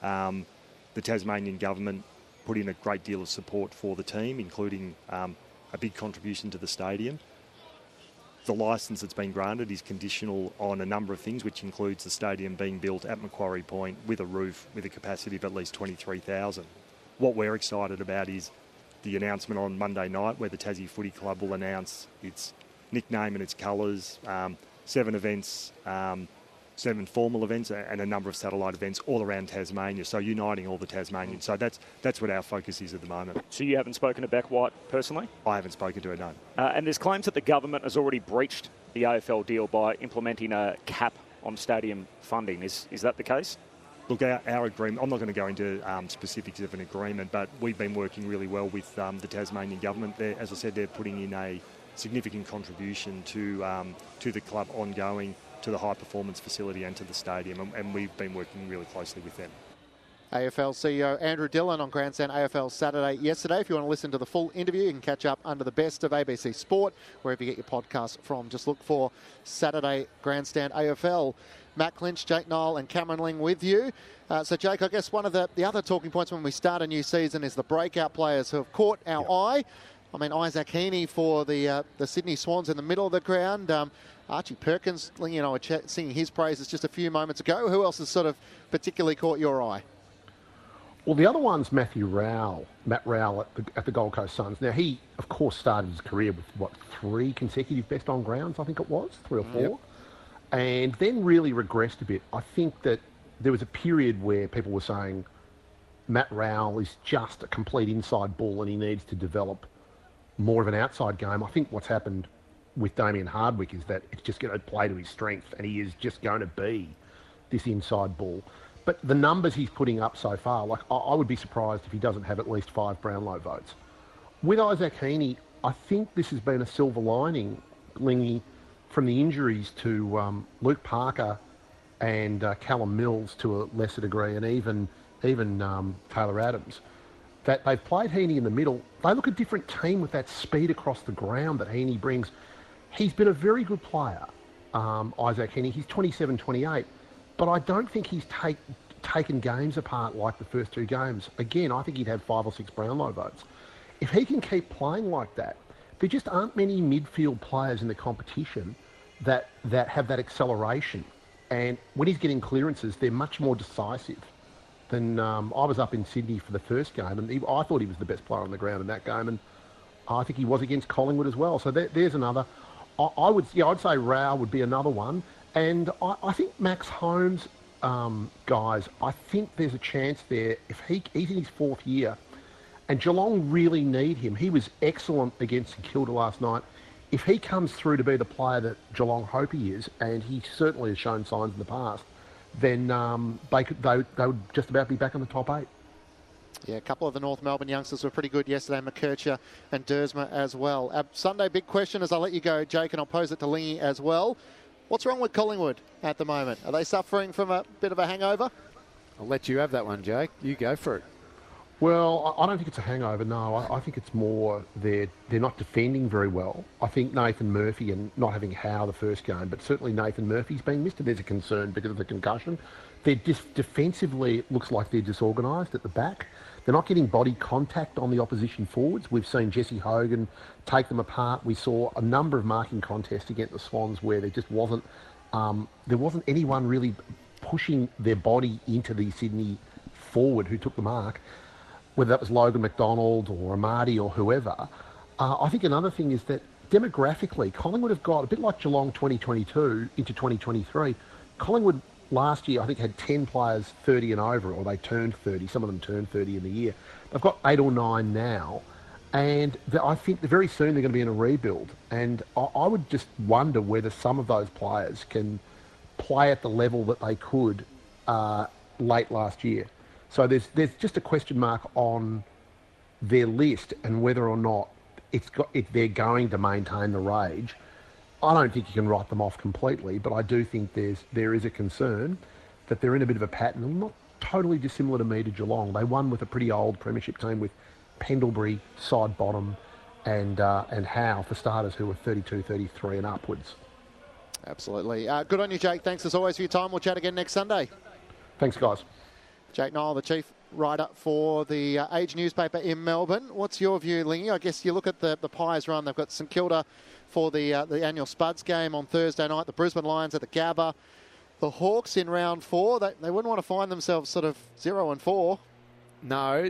The Tasmanian government put in a great deal of support for the team, including a big contribution to the stadium. The licence that's been granted is conditional on a number of things, which includes the stadium being built at Macquarie Point with a roof with a capacity of at least 23,000. What we're excited about is the announcement on Monday night where the Tassie Footy Club will announce its nickname and its colours, 7 events, 7 formal events and a number of satellite events all around Tasmania, so uniting all the Tasmanians. So that's what our focus is at the moment. So you haven't spoken to Beck White personally? I haven't spoken to her, no. And there's claims that the government has already breached the AFL deal by implementing a cap on stadium funding. Is that the case? Look, our agreement, I'm not going to go into specifics of an agreement, but we've been working really well with the Tasmanian government. As I said, they're putting in a significant contribution to the club ongoing, to the high performance facility and to the stadium, and we've been working really closely with them. AFL CEO Andrew Dillon on Grandstand AFL Saturday yesterday. If you want to listen to the full interview, you can catch up under the best of ABC Sport, wherever you get your podcast from. Just look for Saturday Grandstand AFL. Matt Clinch, Jake Niall and Cameron Ling with you. So, Jake, I guess one of the other talking points when we start a new season is the breakout players who have caught our eye. I mean, Isaac Heaney for the Sydney Swans in the middle of the ground. Archie Perkins, singing his praises just a few moments ago. Who else has sort of particularly caught your eye? Well, the other one's Matt Rowell at the Gold Coast Suns. Now, he, of course, started his career with, 3 consecutive best on grounds, I think it was, 3 or 4. Yep. And then really regressed a bit. I think that there was a period where people were saying Matt Rowell is just a complete inside bull and he needs to develop more of an outside game. I think what's happened with Damien Hardwick is that it's just going to play to his strength and he is just going to be this inside bull. But the numbers he's putting up so far, I would be surprised if he doesn't have at least 5 Brownlow votes. With Isaac Heaney, I think this has been a silver lining, Lingy, from the injuries to Luke Parker and Callum Mills to a lesser degree, and even Taylor Adams, that they've played Heaney in the middle. They look a different team with that speed across the ground that Heaney brings. He's been a very good player, Isaac Heaney. He's 27, 28, but I don't think he's taken games apart like the first 2 games. Again, I think he'd have 5 or 6 Brownlow votes. If he can keep playing like that, there just aren't many midfield players in the competition that have that acceleration. And when he's getting clearances, they're much more decisive than I was up in Sydney for the first game, and I thought he was the best player on the ground in that game, and I think he was against Collingwood as well. So there's another. I'd say Rao would be another one, and I think Max Holmes, guys, I think there's a chance there if he's in his 4th year, and Geelong really need him. He was excellent against St Kilda last night. If he comes through to be the player that Geelong hope he is, and he certainly has shown signs in the past, then they would just about be back in the top 8. Yeah, a couple of the North Melbourne youngsters were pretty good yesterday, McKercher and Dersma as well. Sunday, big question as I let you go, Jake, and I'll pose it to Lingy as well. What's wrong with Collingwood at the moment? Are they suffering from a bit of a hangover? I'll let you have that one, Jake. You go for it. Well, I don't think it's a hangover, no. I think it's more they're not defending very well. I think Nathan Murphy, and not having Howe the first game, but certainly Nathan Murphy's being missed. There's a concern because of the concussion. They're defensively, it looks like they're disorganised at the back. They're not getting body contact on the opposition forwards. We've seen Jesse Hogan take them apart. We saw a number of marking contests against the Swans where there just wasn't there wasn't anyone really pushing their body into the Sydney forward who took the mark, whether that was Logan McDonald or Amadi or whoever. I think another thing is that demographically, Collingwood have got, a bit like Geelong 2022 into 2023, Collingwood last year I think had 10 players 30 and over, or they turned 30, some of them turned 30 in the year. They've got 8 or 9 now, and I think very soon they're going to be in a rebuild, and I would just wonder whether some of those players can play at the level that they could late last year. So there's just a question mark on their list and whether or not if they're going to maintain the rage. I don't think you can write them off completely, but I do think there is a concern that they're in a bit of a pattern, not totally dissimilar to me to Geelong. They won with a pretty old premiership team with Pendlebury, Sidebottom, and Howe for starters, who were 32, 33 and upwards. Absolutely. Good on you, Jake. Thanks as always for your time. We'll chat again next Sunday. Thanks, guys. Jake Niall, the chief writer for the Age newspaper in Melbourne. What's your view, Lingy? I guess you look at the Pies run. They've got St Kilda for the annual Spuds game on Thursday night, the Brisbane Lions at the Gabba. The Hawks in round 4, they wouldn't want to find themselves sort of 0-4. No.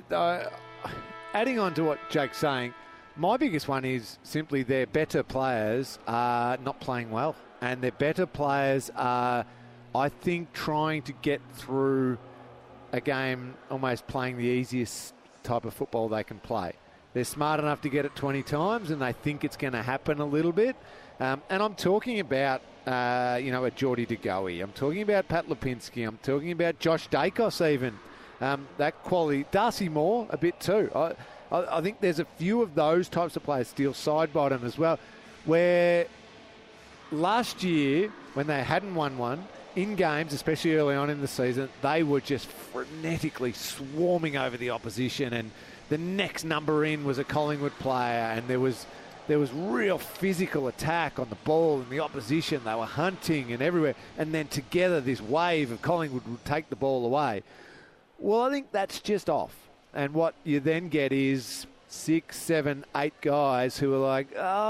Adding on to what Jake's saying, my biggest one is simply their better players are not playing well. And their better players are, I think, trying to get through a game almost playing the easiest type of football they can play. They're smart enough to get it 20 times, and they think it's going to happen a little bit. And I'm talking about, a Geordie De Goey. I'm talking about Pat Lipinski. I'm talking about Josh Dacos even. That quality. Darcy Moore a bit too. I think there's a few of those types of players, Steele Sidebottom as well, where last year, when they hadn't won one, in games, especially early on in the season, they were just frenetically swarming over the opposition, and the next number in was a Collingwood player, and there was real physical attack on the ball in the opposition. They were hunting and everywhere, and then together this wave of Collingwood would take the ball away. Well, I think that's just off, and what you then get is 6, 7, 8 guys who are like,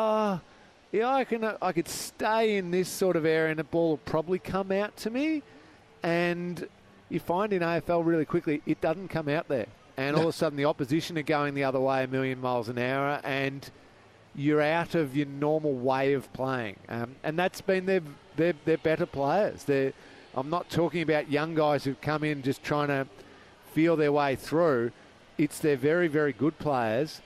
yeah, I could stay in this sort of area and the ball will probably come out to me. And you find in AFL really quickly, it doesn't come out there. And all of a sudden the opposition are going the other way 1,000,000 miles an hour, and you're out of your normal way of playing. And that's been their better players. I'm not talking about young guys who've come in just trying to feel their way through. It's their very, very good players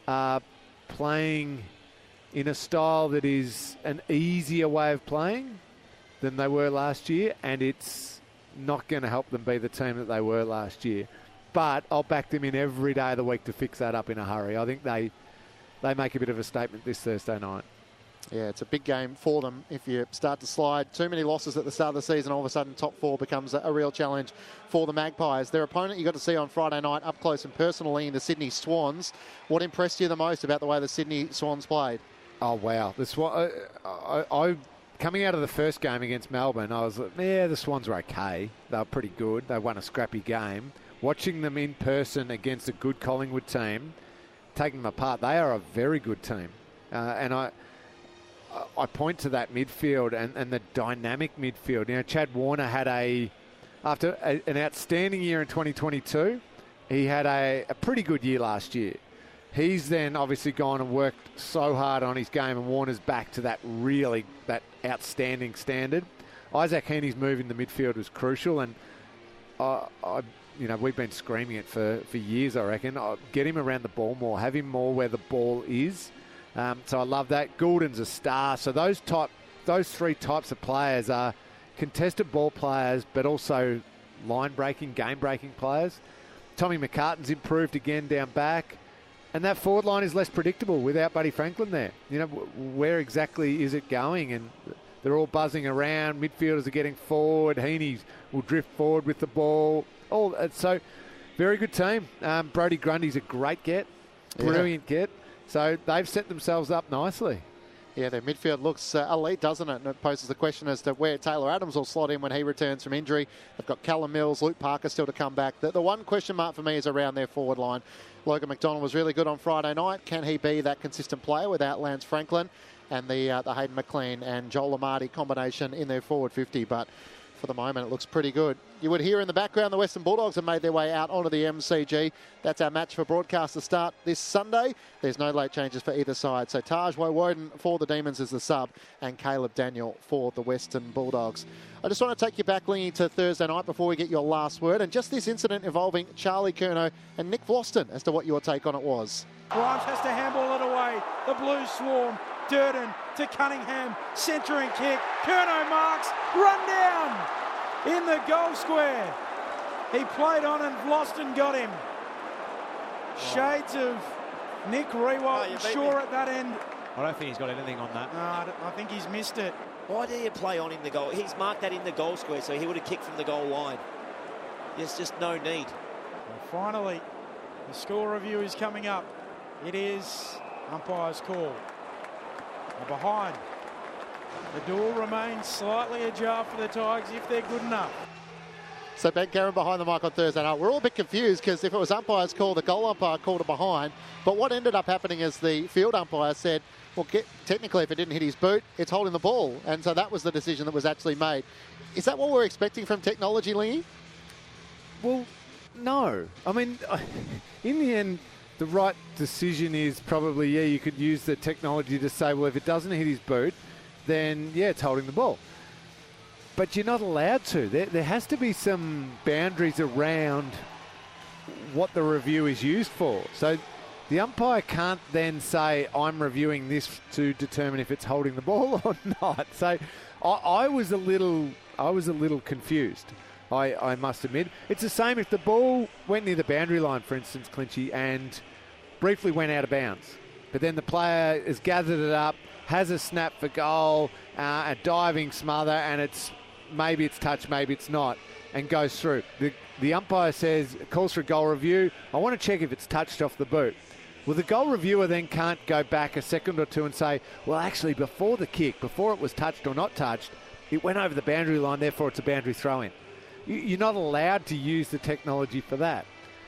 playing in a style that is an easier way of playing than they were last year, and it's not going to help them be the team that they were last year. But I'll back them in every day of the week to fix that up in a hurry. I think they make a bit of a statement this Thursday night. Yeah, it's a big game for them. If you start to slide too many losses at the start of the season, all of a sudden top 4 becomes a real challenge for the Magpies. Their opponent you got to see on Friday night up close and personally in the Sydney Swans. What impressed you the most about the way the Sydney Swans played? Oh, wow. I coming out of the first game against Melbourne, I was like, yeah, the Swans were okay. They were pretty good. They won a scrappy game. Watching them in person against a good Collingwood team, taking them apart, they are a very good team. And I point to that midfield and the dynamic midfield. You know, Chad Warner had after an outstanding year in 2022, he had a pretty good year last year. He's then obviously gone and worked so hard on his game, and Warner's back to that outstanding standard. Isaac Heaney's move in the midfield was crucial, and we've been screaming it for years, I reckon. Get him around the ball more, have him more where the ball is. So I love that. Goulden's a star. So those 3 types of players are contested ball players, but also line-breaking, game-breaking players. Tommy McCartan's improved again down back. And that forward line is less predictable without Buddy Franklin there. You know, where exactly is it going? And they're all buzzing around. Midfielders are getting forward. Heaney will drift forward with the ball. So, very good team. Brodie Grundy's a great get. Brilliant get. So, they've set themselves up nicely. Yeah, their midfield looks elite, doesn't it? And it poses the question as to where Taylor Adams will slot in when he returns from injury. They've got Callum Mills, Luke Parker still to come back. The one question mark for me is around their forward line. Logan McDonald was really good on Friday night. Can he be that consistent player without Lance Franklin? and the Hayden McLean and Joel Amartey combination in their forward 50. But for the moment, it looks pretty good. You would hear in the background the Western Bulldogs have made their way out onto the MCG. That's our match for broadcast to start this Sunday. There's no late changes for either side. So Taj Woden for the Demons is the sub and Caleb Daniel for the Western Bulldogs. I just want to take you back, Lingy, to Thursday night before we get your last word. And just this incident involving Charlie Curnow and Nick Vlauston as to what your take on it was. Grimes has to handball it away. The Blues swarm. Durden to Cunningham. Centering kick. Curnow marks. Run down in the goal square. He played on and Vlauston got him. Shades of Nick Rewalt. Sure at that end. I don't think he's got anything on that. No, I think he's missed it. Why did he play on in the goal? He's marked that in the goal square, so he would have kicked from the goal line. There's just no need. Well, finally, the score review is coming up. It is umpire's call. Now behind. The door remains slightly ajar for the Tigers if they're good enough. So Ben Garron behind the mic on Thursday night. We're all a bit confused because if it was umpire's call, the goal umpire called it behind. But what ended up happening is the field umpire said, well, technically, if it didn't hit his boot, it's holding the ball. And so that was the decision that was actually made. Is that what we're expecting from technology, Lingy? Well, no. I mean, in the end, the right decision is probably, you could use the technology to say, well, if it doesn't hit his boot, then, it's holding the ball. But you're not allowed to. There has to be some boundaries around what the review is used for. So the umpire can't then say, I'm reviewing this to determine if it's holding the ball or not. So I was a little confused. I must admit. It's the same if the ball went near the boundary line, for instance, Clinchy, and briefly went out of bounds. But then the player has gathered it up, has a snap for goal, a diving smother, and maybe it's touched, maybe it's not, and goes through. The umpire calls for a goal review. I want to check if it's touched off the boot. Well, the goal reviewer then can't go back a second or two and say, well, actually, before the kick, before it was touched or not touched, it went over the boundary line, therefore it's a boundary throw-in. You're not allowed to use the technology for that.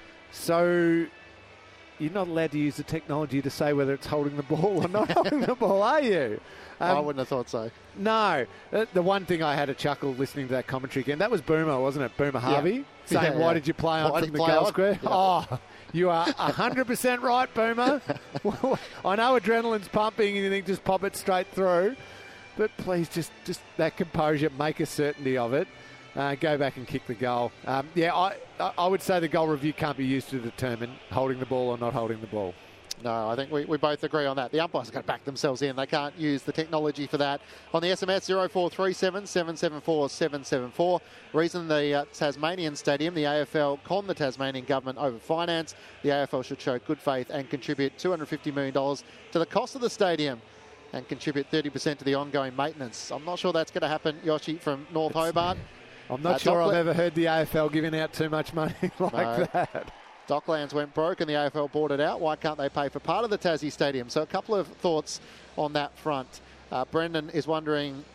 So you're not allowed to use the technology to say whether it's holding the ball or not holding the ball, are you? I wouldn't have thought so. No. The one thing I had a chuckle listening to that commentary again, that was Boomer, wasn't it? Boomer Harvey? Saying, why did you play on from the goal square? Yeah. Oh, you are 100% right, Boomer. I know adrenaline's pumping and you think just pop it straight through. But please, just that composure, make a certainty of it. Go back and kick the goal. I would say the goal review can't be used to determine holding the ball or not holding the ball. No, I think we both agree on that. The umpires are going to back themselves in. They can't use the technology for that. On the SMS, 0437 774 774. Reason the Tasmanian Stadium, the AFL conned the Tasmanian government over finance. The AFL should show good faith and contribute $250 million to the cost of the stadium and contribute 30% to the ongoing maintenance. I'm not sure that's going to happen, Yoshi, from North Hobart. I'm not sure I've ever heard the AFL giving out too much money like that. Docklands went broke and the AFL bought it out. Why can't they pay for part of the Tassie Stadium? So a couple of thoughts on that front. Brendan is wondering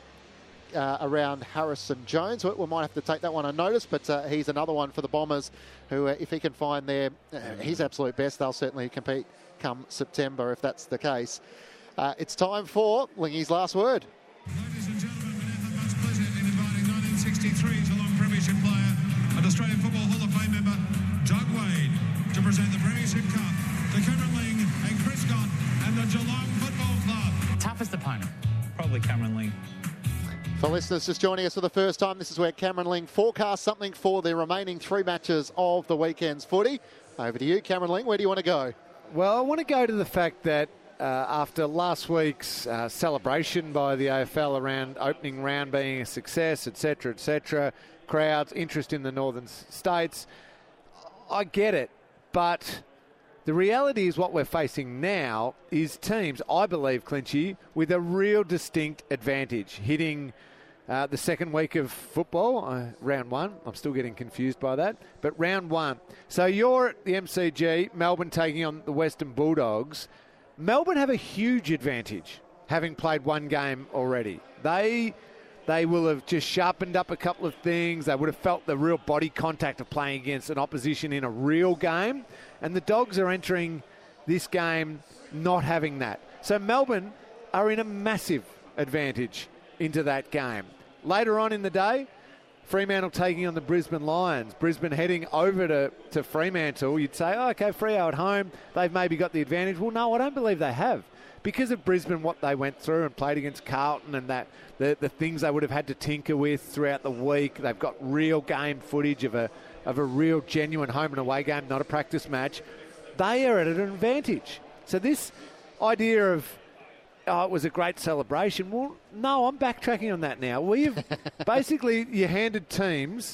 around Harrison Jones. We might have to take that one on notice, but he's another one for the Bombers who, if he can find his absolute best, they'll certainly compete come September if that's the case. It's time for Lingy's last word. Ladies and gentlemen, we now have much pleasure in inviting 1963 Geelong Premiership player and Australian Football Hall of Fame member Doug Wade to present the Premiership Cup to Cameron Ling and Chris Scott and the Geelong Football Club. Toughest opponent? Probably Cameron Ling. For listeners just joining us for the first time, this is where Cameron Ling forecasts something for the remaining three matches of the weekend's footy. Over to you, Cameron Ling. Where do you want to go? Well, I want to go to the fact that after last week's celebration by the AFL around opening round being a success, etc., crowds, interest in the northern states, I get it. But the reality is what we're facing now is teams, I believe, Clinchy, with a real distinct advantage, hitting the second week of football, round one. I'm still getting confused by that. But round one. So you're at the MCG, Melbourne taking on the Western Bulldogs. Melbourne have a huge advantage, having played one game already. They will have just sharpened up a couple of things. They would have felt the real body contact of playing against an opposition in a real game. And the Dogs are entering this game not having that. So Melbourne are in a massive advantage into that game. Later on in the day, Fremantle taking on the Brisbane Lions. Brisbane heading over to Fremantle. You'd say, oh, okay, Freo at home, they've maybe got the advantage. Well, no, I don't believe they have. Because of Brisbane, what they went through and played against Carlton and that the things they would have had to tinker with throughout the week, they've got real game footage of a real genuine home and away game, not a practice match. They are at an advantage. So this idea of, oh, it was a great celebration. Well, no, I'm backtracking on that now. We've basically, you handed teams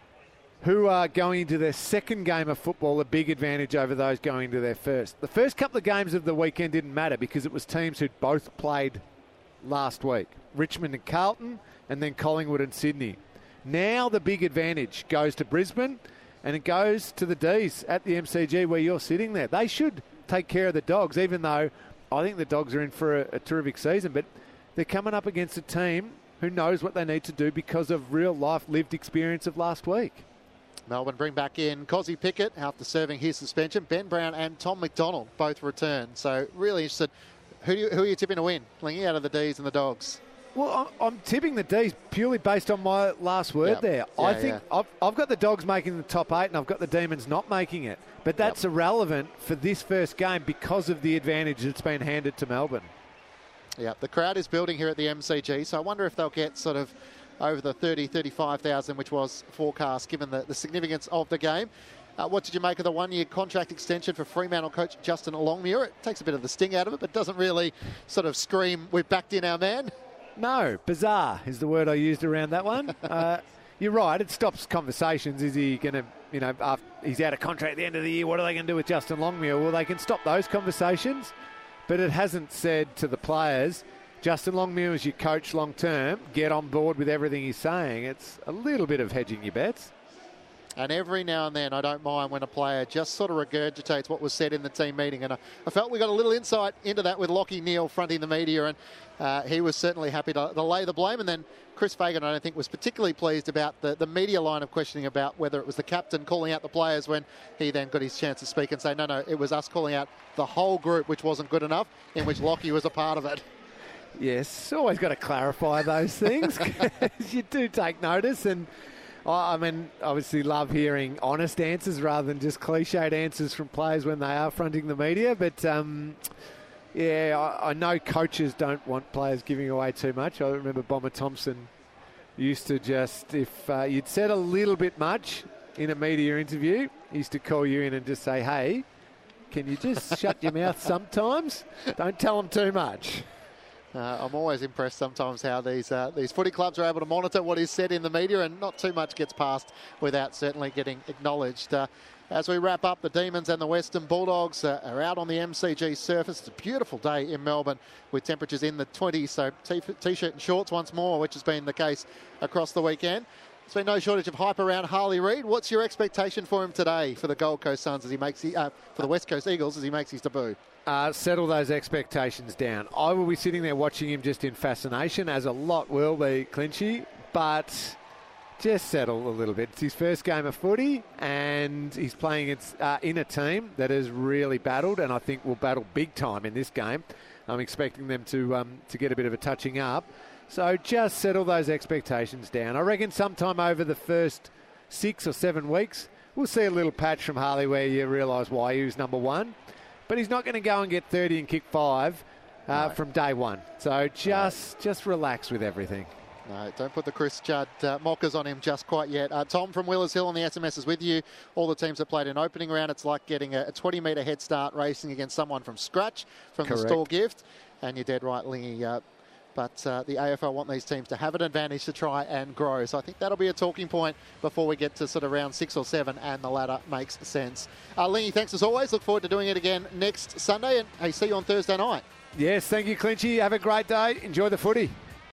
who are going into their second game of football a big advantage over those going into their first. The first couple of games of the weekend didn't matter because it was teams who'd both played last week. Richmond and Carlton, and then Collingwood and Sydney. Now the big advantage goes to Brisbane, and it goes to the D's at the MCG where you're sitting there. They should take care of the Dogs, even though I think the Dogs are in for a terrific season, but they're coming up against a team who knows what they need to do because of real-life lived experience of last week. Melbourne bring back in Cozzy Pickett after serving his suspension. Ben Brown and Tom McDonald both return. So really interested. Who are you tipping to win? Lingy, out of the D's and the Dogs? Well, I'm tipping the D's purely based on my last word there. Yeah, I think I've got the Dogs making the top 8 and I've got the Demons not making it. But that's irrelevant for this first game because of the advantage that's been handed to Melbourne. Yeah, the crowd is building here at the MCG, so I wonder if they'll get sort of over the 30, 35,000, which was forecast given the significance of the game. What did you make of the one-year contract extension for Fremantle coach Justin Longmuir? It takes a bit of the sting out of it, but doesn't really sort of scream, we've backed in our man. No, bizarre is the word I used around that one. You're right, it stops conversations. Is he going to, after he's out of contract at the end of the year, what are they going to do with Justin Longmuir? Well, they can stop those conversations, but it hasn't said to the players, Justin Longmuir is your coach long term, get on board with everything he's saying. It's a little bit of hedging your bets. And every now and then, I don't mind when a player just sort of regurgitates what was said in the team meeting. And I felt we got a little insight into that with Lachie Neale fronting the media, and he was certainly happy to lay the blame. And then Chris Fagan, I don't think, was particularly pleased about the media line of questioning about whether it was the captain calling out the players when he then got his chance to speak and say, no, it was us calling out the whole group, which wasn't good enough, in which Lachie was a part of it. Yes, always got to clarify those things because you do take notice. And I mean, obviously love hearing honest answers rather than just cliched answers from players when they are fronting the media. But, I know coaches don't want players giving away too much. I remember Bomber Thompson used to just, if you'd said a little bit much in a media interview, he used to call you in and just say, hey, can you just shut your mouth sometimes? Don't tell them too much. I'm always impressed sometimes how these footy clubs are able to monitor what is said in the media, and not too much gets passed without certainly getting acknowledged. As we wrap up, the Demons and the Western Bulldogs are out on the MCG surface. It's a beautiful day in Melbourne with temperatures in the 20s, so T-shirt and shorts once more, which has been the case across the weekend. There's been no shortage of hype around Harley Reid. What's your expectation for him today for the Gold Coast Suns as he makes for the West Coast Eagles as he makes his debut? Settle those expectations down. I will be sitting there watching him just in fascination, as a lot will be, Clinchy, but just settle a little bit. It's his first game of footy, and he's playing in a team that has really battled, and I think will battle big time in this game. I'm expecting them to get a bit of a touching up. So just settle those expectations down. I reckon sometime over the first 6 or 7 weeks, we'll see a little patch from Harley where you realise why he was number one. But he's not going to go and get 30 and kick 5 from day one. So just relax with everything. No, don't put the Chris Judd mockers on him just quite yet. Tom from Willers Hill on the SMS is with you. All the teams that played an opening round, it's like getting a 20-metre head start racing against someone from scratch from Correct. The store gift. And you're dead right, Lingy. But the AFL want these teams to have an advantage to try and grow. So I think that'll be a talking point before we get to sort of round 6 or 7 and the ladder makes sense. Lingy, thanks as always. Look forward to doing it again next Sunday. And hey, see you on Thursday night. Yes, thank you, Clinchy. Have a great day. Enjoy the footy.